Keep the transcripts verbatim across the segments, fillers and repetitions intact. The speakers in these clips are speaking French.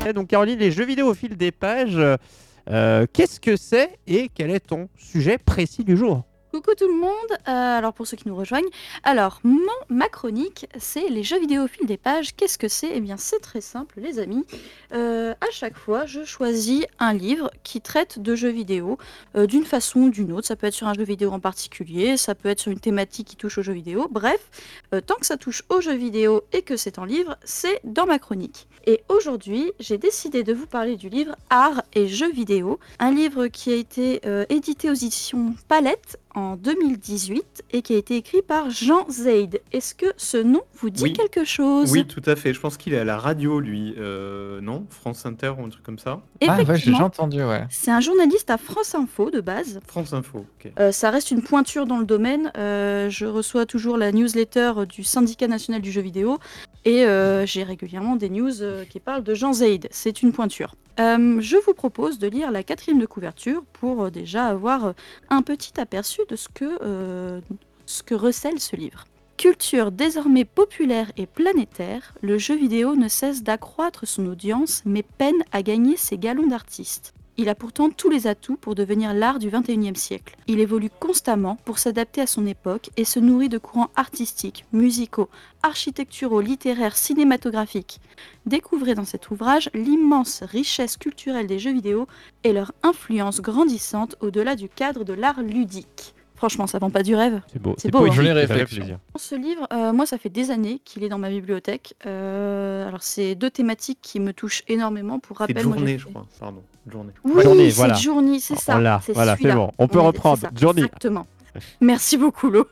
Donc Caroline, les jeux vidéo au fil des pages, euh, qu'est-ce que c'est et quel est ton sujet précis du jour? Coucou tout le monde, euh, alors pour ceux qui nous rejoignent, alors mon, ma chronique c'est les jeux vidéo au fil des pages. Qu'est-ce que c'est? Eh bien c'est très simple les amis, euh, à chaque fois je choisis un livre qui traite de jeux vidéo euh, d'une façon ou d'une autre. Ça peut être sur un jeu vidéo en particulier, ça peut être sur une thématique qui touche aux jeux vidéo, bref, euh, tant que ça touche aux jeux vidéo et que c'est en livre, c'est dans ma chronique. Et aujourd'hui j'ai décidé de vous parler du livre Art et jeux vidéo, un livre qui a été euh, édité aux éditions Palette en deux mille dix-huit et qui a été écrit par Jean Zaid. Est-ce que ce nom vous dit Oui. quelque chose? Oui, tout à fait. Je pense qu'il est à la radio, lui. Euh, non? France Inter ou un truc comme ça? Ah ouais, j'ai Effectivement, déjà entendu, ouais. c'est un journaliste à France Info de base. France Info, ok. Euh, ça reste une pointure dans le domaine. Euh, je reçois toujours la newsletter du Syndicat national du jeu vidéo et euh, j'ai régulièrement des news euh, qui parlent de Jean Zaid. C'est une pointure. Euh, je vous propose de lire la quatrième de couverture pour euh, déjà avoir euh, un petit aperçu de ce que, euh, ce que recèle ce livre. Culture désormais populaire et planétaire, le jeu vidéo ne cesse d'accroître son audience mais peine à gagner ses galons d'artiste. Il a pourtant tous les atouts pour devenir l'art du vingt et unième siècle. Il évolue constamment pour s'adapter à son époque et se nourrit de courants artistiques, musicaux, architecturaux, littéraires, cinématographiques. Découvrez dans cet ouvrage l'immense richesse culturelle des jeux vidéo et leur influence grandissante au-delà du cadre de l'art ludique. Franchement, ça vend pas du rêve. C'est beau, C'est beau, poétique, hein. Jolie ça fait réflexion. plaisir. Ce livre, euh, moi, ça fait des années qu'il est dans ma bibliothèque. Euh, alors, c'est deux thématiques qui me touchent énormément. Pour C'est rappel, moi, j'ai journée, fait- je crois. Pardon, journée. Oui, Journée, c'est voilà. Journey, c'est On ça. l'a, c'est voilà, c'est celui-là. bon. On peut est- reprendre. c'est ça, Journey. Exactement. Merci beaucoup, Lo.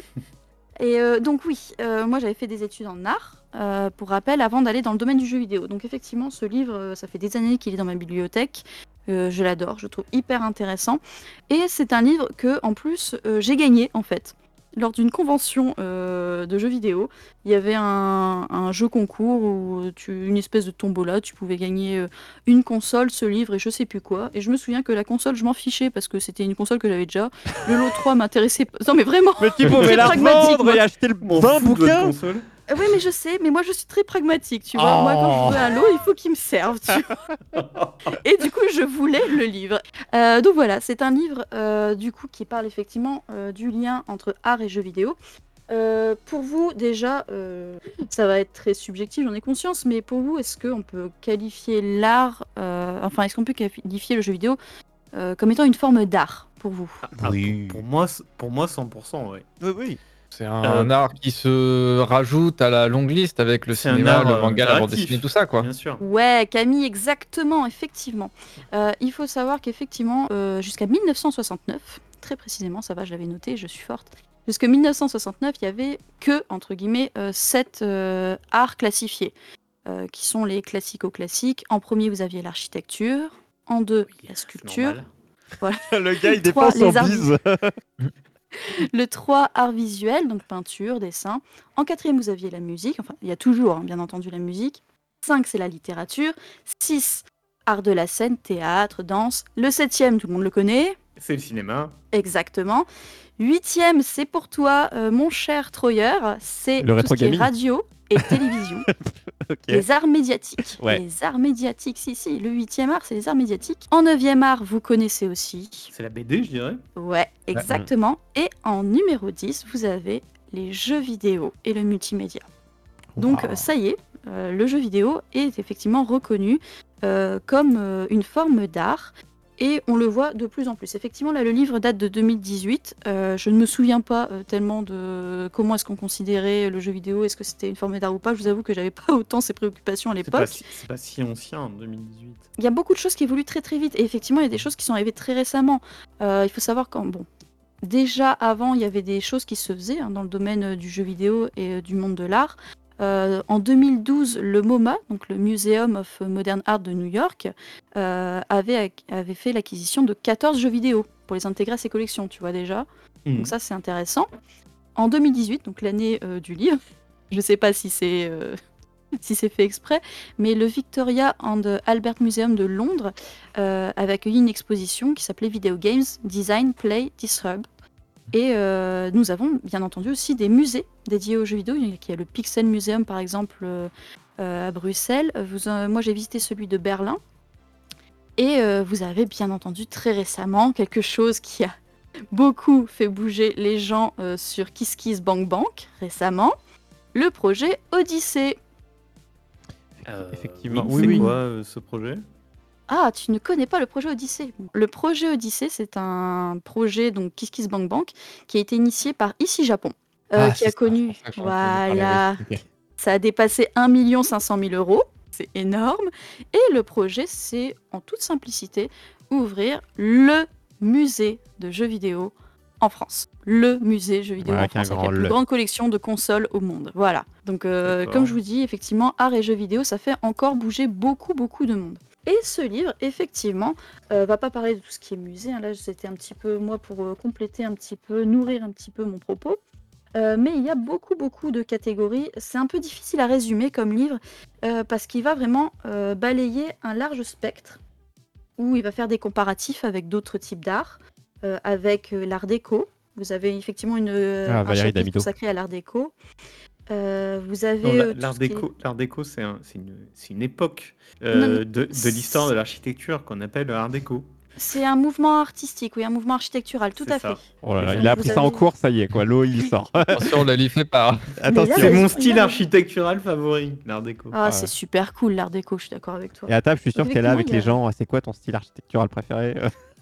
Et euh, donc oui, euh, moi j'avais fait des études en art, euh, pour rappel, avant d'aller dans le domaine du jeu vidéo. Donc effectivement, ce livre, euh, ça fait des années qu'il est dans ma bibliothèque. Euh, je l'adore, je le trouve hyper intéressant. Et c'est un livre que, en plus, euh, j'ai gagné, en fait. Lors d'une convention euh, de jeux vidéo, il y avait un, un jeu concours, où tu, une espèce de tombola, tu pouvais gagner euh, une console, ce livre et je sais plus quoi. Et je me souviens que la console, je m'en fichais parce que c'était une console que j'avais déjà. Le lot trois m'intéressait pas. Non mais vraiment. Mais tu pouvais Très la pragmatique, revendre moi. et acheter le M'en vingt fous de votre bouquins. console. Euh, Oui, mais je sais, mais moi je suis très pragmatique, tu vois. Oh. Moi, quand je veux un lot, il faut qu'il me serve, tu vois. Et du coup, je voulais le livre. Euh, donc voilà, c'est un livre euh, du coup qui parle effectivement euh, du lien entre art et jeux vidéo. Euh, pour vous, déjà, euh, ça va être très subjectif, j'en ai conscience, mais pour vous, est-ce qu'on peut qualifier l'art, euh, enfin, est-ce qu'on peut qualifier le jeu vidéo euh, comme étant une forme d'art pour vous? Ah, Oui. pour, pour moi, c- pour moi, cent pour cent, ouais. Oui, oui. C'est un Euh, art qui se rajoute à la longue liste avec le C'est un cinéma, art, le euh, manga, la bande interactif. dessinée, tout ça, quoi. Bien sûr. Ouais, Camille, exactement, effectivement. Euh, il faut savoir qu'effectivement, euh, jusqu'à mille neuf cent soixante-neuf, très précisément, ça va, je l'avais noté, je suis forte. Jusqu'à mille neuf cent soixante-neuf, il y avait que, entre guillemets, euh, sept euh, arts classifiés, euh, qui sont les classico-classiques. En premier, vous aviez l'architecture. En deux, la C'est sculpture. normal. Le gars, il Trois, dépense son les arts bise. Le trois, art visuel, donc peinture, dessin. En quatrième, vous aviez la musique. Enfin, il y a toujours, hein, bien entendu, la musique. cinq, c'est la littérature. six, art de la scène, théâtre, danse. Le septième, tout le monde le connaît. C'est le cinéma. Exactement. Huitième, c'est pour toi, euh, mon cher Troyer. C'est Le tout ce qui est rétro-gaming. radio et télévision. Ok. Les arts médiatiques. Ouais. Les arts médiatiques, si, si. Le huitième art, c'est les arts médiatiques. En neuvième art, vous connaissez aussi. C'est la B D, je dirais. Ouais, exactement. Et en numéro dix, vous avez les jeux vidéo et le multimédia. Donc Wow. euh, ça y est, euh, le jeu vidéo est effectivement reconnu euh, comme euh, une forme d'art. Et on le voit de plus en plus. Effectivement, là, le livre date de deux mille dix-huit. Euh, je ne me souviens pas euh, tellement de comment est-ce qu'on considérait le jeu vidéo. Est-ce que c'était une forme d'art ou pas? Je vous avoue que j'avais pas autant ces préoccupations à C'est pas, l'époque. si- c'est pas si ancien, en deux mille dix-huit. Il y a beaucoup de choses qui évoluent très très vite. Et effectivement, il y a des choses qui sont arrivées très récemment. Euh, il faut savoir quand, bon, déjà avant, il y avait des choses qui se faisaient hein, dans le domaine euh, du jeu vidéo et euh, du monde de l'art. Euh, en deux mille douze, le MoMA, donc le Museum of Modern Art de New York, euh, avait, ac- avait fait l'acquisition de quatorze jeux vidéo pour les intégrer à ses collections, tu vois déjà. Mhm. Donc ça, c'est intéressant. En deux mille dix-huit, donc l'année euh, du livre, je ne sais pas si c'est euh, si c'est fait exprès, mais le Victoria and Albert Museum de Londres euh, avait accueilli une exposition qui s'appelait Video Games, Design, Play, Disrupt. Et euh, nous avons bien entendu aussi des musées dédiés aux jeux vidéo. Il y a, il y a le Pixel Museum par exemple euh, euh, à Bruxelles. Vous, euh, moi j'ai visité celui de Berlin. Et euh, vous avez bien entendu très récemment quelque chose qui a beaucoup fait bouger les gens euh, sur KissKissBankBank récemment, le projet Odyssée. Euh, Effectivement, oui, oui, c'est oui. quoi euh, ce projet? Ah, tu ne connais pas le projet Odyssée. Le projet Odyssée, c'est un projet, donc KissKissBankBank, qui a été initié par Ici Japon, euh, Ah, qui c'est a ça, connu, c'est pour ça que j'en ai entendu parler, voilà, oui. Ok. ça a dépassé un million cinq cent mille euros, c'est énorme. Et le projet, c'est en toute simplicité ouvrir le musée de jeux vidéo en France. Le musée jeux vidéo Ouais, en avec un France, avec grand la plus le. grande collection de consoles au monde. Voilà. Donc, euh, D'accord. comme je vous dis, effectivement, art et jeux vidéo, ça fait encore bouger beaucoup, beaucoup de monde. Et ce livre, effectivement, euh, va pas parler de tout ce qui est musée. Hein. Là, c'était un petit peu, moi, pour euh, compléter un petit peu, nourrir un petit peu mon propos. Euh, mais il y a beaucoup, beaucoup de catégories. C'est un peu difficile à résumer comme livre, euh, parce qu'il va vraiment euh, balayer un large spectre, où il va faire des comparatifs avec d'autres types d'art, euh, avec euh, l'art déco. Vous avez effectivement une, euh, Ah, un Valérie chapitre Damido. consacré à l'art déco. Euh, vous Non, avez la- euh, tout l'art ce qui est- déco, l'art déco, c'est un- c'est une, c'est une époque Non, non, euh, de, de l'histoire de l'architecture qu'on appelle le art déco. c'est un mouvement artistique, oui, un mouvement architectural, tout C'est à ça. fait. Oh là là, C'est il ça. a Vous appris ça en avez- cours, ça y est, quoi. L'eau, il sort. Attention, le livre fait pas. Attention. Il a C'est mon raison, style il a raison. architectural favori, l'art déco. Ah, Ah c'est ouais. super cool l'art déco, je suis d'accord avec toi. Et à table, je suis sûr Donc, que t'es là avec effectivement, les il y a- gens. C'est quoi ton style architectural préféré?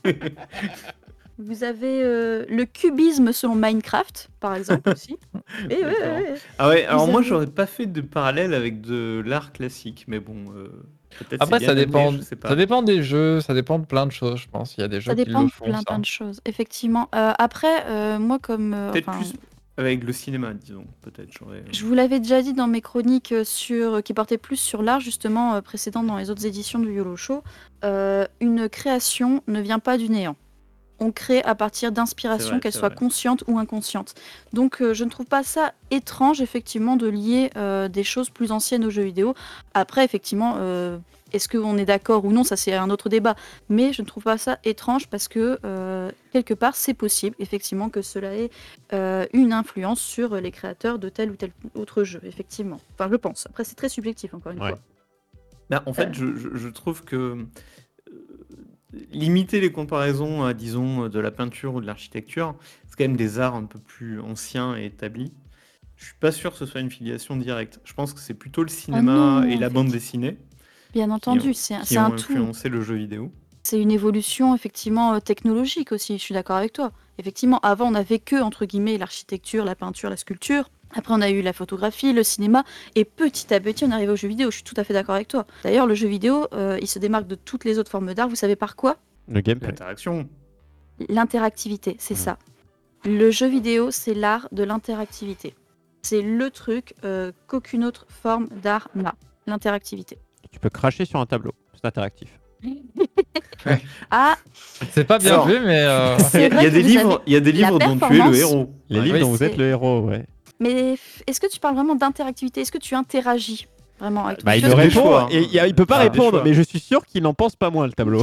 Vous avez euh, le cubisme selon Minecraft, par exemple, aussi. Et ouais, ouais, D'accord. ouais. Ah ouais, alors Vous moi avez- j'aurais pas fait de parallèle avec de l'art classique, mais bon, euh, peut-être Après, c'est ça bien amené, dépend, je sais pas. ça dépend des jeux, ça dépend de plein de choses, je pense. Il y a des jeux Ça qui dépend le de font, plein, ça. plein de choses, effectivement. Euh, après, euh, moi, comme... euh, Peut-être enfin, plus avec le cinéma, disons, peut-être j'aurais... je vous l'avais déjà dit dans mes chroniques euh, sur, qui portaient plus sur l'art, justement, euh, précédentes dans les autres éditions du YOLO Show, euh, une création ne vient pas du néant. On crée à partir C'est d'inspiration, vrai, qu'elle c'est soit vrai. consciente ou inconsciente. Donc euh, je ne trouve pas ça étrange, effectivement, de lier euh, des choses plus anciennes aux jeux vidéo. Après, effectivement, euh, est-ce qu'on est d'accord ou non, ça c'est un autre débat. Mais je ne trouve pas ça étrange parce que, euh, quelque part, c'est possible, effectivement, que cela ait euh, une influence sur les créateurs de tel ou tel autre jeu, effectivement. Enfin, je pense. Après, c'est très subjectif, encore une Ouais. fois. Bah, en fait, Euh. je, je- je trouve que euh, limiter les comparaisons à, disons, de la peinture ou de l'architecture, c'est quand même des arts un peu plus anciens et établis. Je suis pas sûr que ce soit une filiation directe. Je pense que c'est plutôt le cinéma non, et la bande effectivement. dessinée Bien qui ont, entendu, c'est un- qui c'est ont un tout. influencé le jeu vidéo. C'est une évolution effectivement euh, technologique aussi, je suis d'accord avec toi. Effectivement, avant on n'avait que, entre guillemets, l'architecture, la peinture, la sculpture. Après on a eu la photographie, le cinéma, et petit à petit on arrive au jeu vidéo, je suis tout à fait d'accord avec toi. D'ailleurs le jeu vidéo, euh, il se démarque de toutes les autres formes d'art, vous savez par quoi? Le gameplay. L'interaction. L'interactivité, c'est Mhm. ça. Le jeu vidéo, c'est l'art de l'interactivité. C'est le truc euh, qu'aucune autre forme d'art n'a, l'interactivité. Tu peux cracher sur un tableau. C'est interactif. Ah, C'est pas bien Alors, vu, mais euh, Il y c'est a, vrai il y a que des vous livres, avez il y a des la livres dont tu es le performance. héros. Les Ouais. livres Oui, dont vous c'est- êtes le héros, ouais. Mais f- est-ce que tu parles vraiment d'interactivité? Est-ce que tu interagis vraiment avec ton Bah, il jeu? le des répond, choix, hein. et il, y a- il peut pas Ah, des répondre, choix. mais je suis sûr qu'il n'en pense pas moins, le tableau.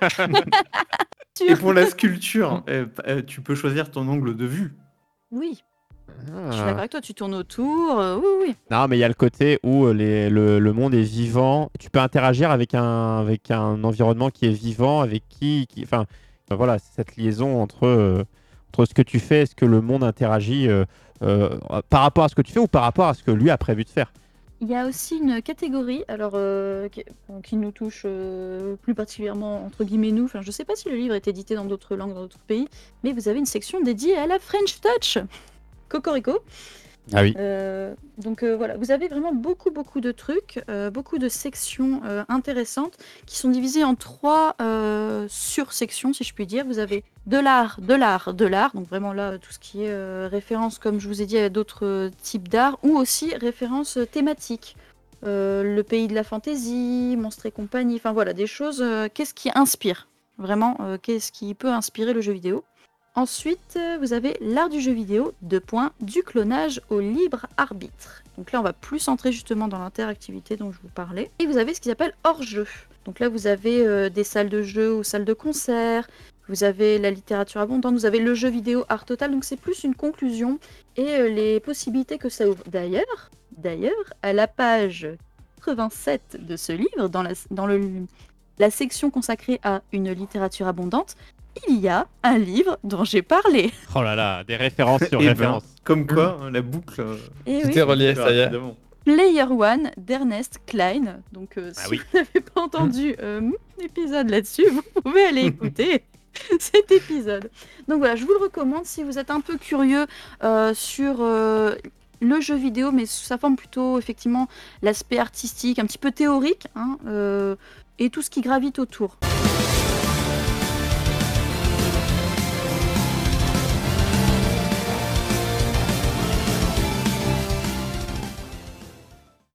Et pour la sculpture, euh, euh, tu peux choisir ton angle de vue. Oui, je Ah. suis d'accord avec toi, tu tournes autour, euh, oui, oui. Non, mais il y a le côté où euh, les- le, le monde est vivant. Tu peux interagir avec un, avec un environnement qui est vivant, avec qui. qui enfin, enfin, voilà, c'est cette liaison entre, euh, entre ce que tu fais et ce que le monde interagit euh, euh, par rapport à ce que tu fais ou par rapport à ce que lui a prévu de faire. Il y a aussi une catégorie, alors euh, qui, bon, qui nous touche euh, plus particulièrement entre guillemets nous. Enfin, je sais pas si le livre est édité dans d'autres langues, dans d'autres pays, mais vous avez une section dédiée à la French Touch. Cocorico. Ah oui. Euh, donc euh, voilà, vous avez vraiment beaucoup beaucoup de trucs, euh, beaucoup de sections euh, intéressantes qui sont divisées en trois euh, sursections, si je puis dire. Vous avez de l'art, de l'art, de l'art, donc vraiment là tout ce qui est euh, référence, comme je vous ai dit, à d'autres euh, types d'art, ou aussi références euh, thématiques. Euh, le pays de la fantaisie, Monstres et compagnie, enfin voilà, des choses. euh, qu'est-ce qui inspire vraiment, euh, qu'est-ce qui peut inspirer le jeu vidéo? Ensuite, euh, vous avez l'art du jeu vidéo, deux points, du clonage au libre arbitre. Donc là, on va plus centrer justement dans l'interactivité dont je vous parlais. Et vous avez ce qu'ils appellent hors-jeu. Donc là, vous avez euh, des salles de jeu ou salles de concert, vous avez la littérature abondante, vous avez le jeu vidéo art total, donc c'est plus une conclusion et euh, les possibilités que ça ouvre. D'ailleurs, d'ailleurs, à la page quatre-vingt-sept de ce livre, dans la, dans le, la section consacrée à une littérature abondante, il y a un livre dont j'ai parlé. Oh là là, des références sur Eh ben, références. comme quoi, hein, la boucle. euh, Et Tout oui, est relié, ça y est. rapidement. Player One d'Ernest Klein. Donc, euh, Ah si oui. vous n'avez pas entendu euh, mon épisode là-dessus, vous pouvez aller écouter cet épisode. Donc voilà, je vous le recommande si vous êtes un peu curieux euh, sur euh, le jeu vidéo, mais sous sa forme plutôt, effectivement, l'aspect artistique, un petit peu théorique, hein, euh, et tout ce qui gravite autour.